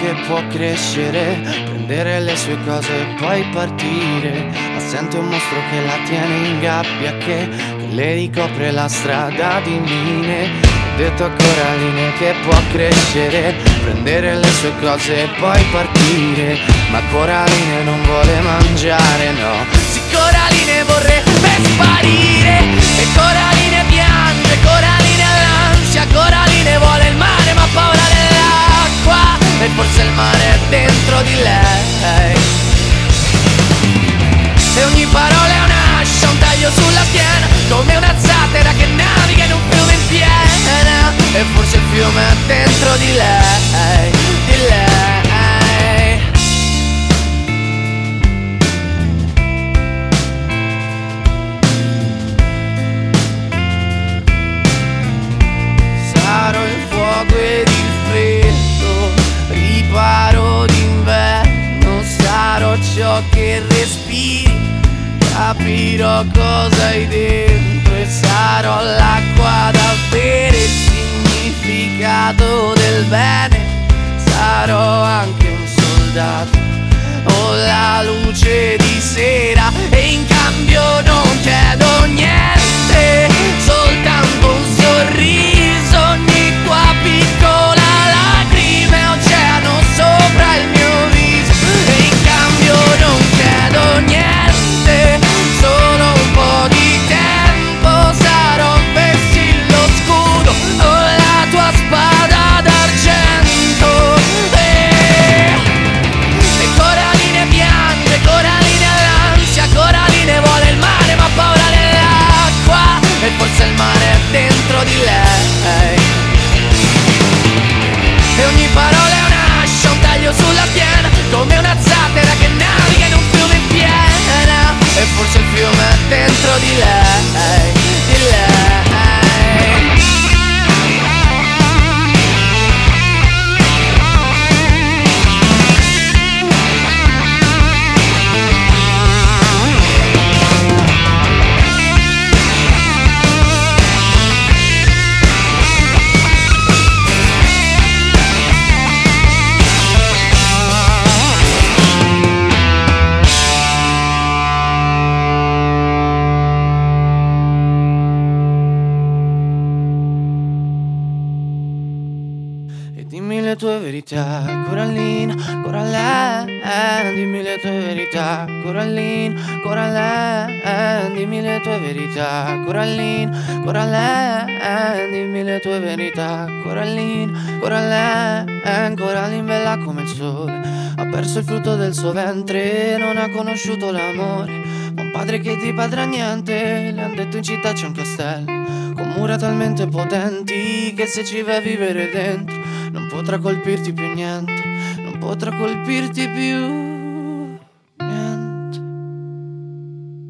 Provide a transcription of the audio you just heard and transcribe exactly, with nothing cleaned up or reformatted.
che può crescere, prendere le sue cose e poi partire, ma sente un mostro che la tiene in gabbia, che, che le ricopre la strada di mine. Ho detto a Coraline che può crescere, prendere le sue cose e poi partire, ma Coraline non vuole mangiare, no. Sì, Coraline vorrebbe sparire, e Coraline piange, Coraline ha l'ansia, Coraline vuole il mare ma ha paura dell'acqua, e forse il mare è dentro di lei. E ogni parola è un'ascia, un taglio sulla schiena, come una zattera che naviga in un fiume in piena, e forse il fiume è dentro di lei, di lei. Sarò il fuoco ed il freddo, riparo d'inverno, sarò ciò che respiri, capirò cosa hai dentro e sarò l'acqua da bere, il significato del bene, sarò anche un soldato o la luce di sera, e in cambio non chiedo niente, soltanto un sorriso, ogni tua piccola lacrima, oceano sopra il mio viso, e in cambio non chiedo niente, solo un po' di tempo, sarò un vessillo scudo o la tua spada d'argento. E, e Coraline piange, Coraline ha l'ansia, Coraline vuole il mare ma ha paura dell'acqua, e forse il mare è dentro di lei. E ogni parola è un'ascia, un taglio sulla schiena, come una zattera che naviga in un fiume in piena, e forse il fiume è dentro di lei, di lei. Dimmi le tue verità, Coraline, Coraline, dimmi le tue verità, Coraline, Coraline, dimmi le tue verità, Coraline, Coraline, dimmi le tue verità, Coraline, Coraline, Coraline bella come il sole, ha perso il frutto del suo ventre, non ha conosciuto l'amore, ma un padre che ti padrà niente, le han detto in città c'è un castello, con mura talmente potenti che se ci vai a vivere dentro non potrà colpirti più niente, non potrà colpirti più.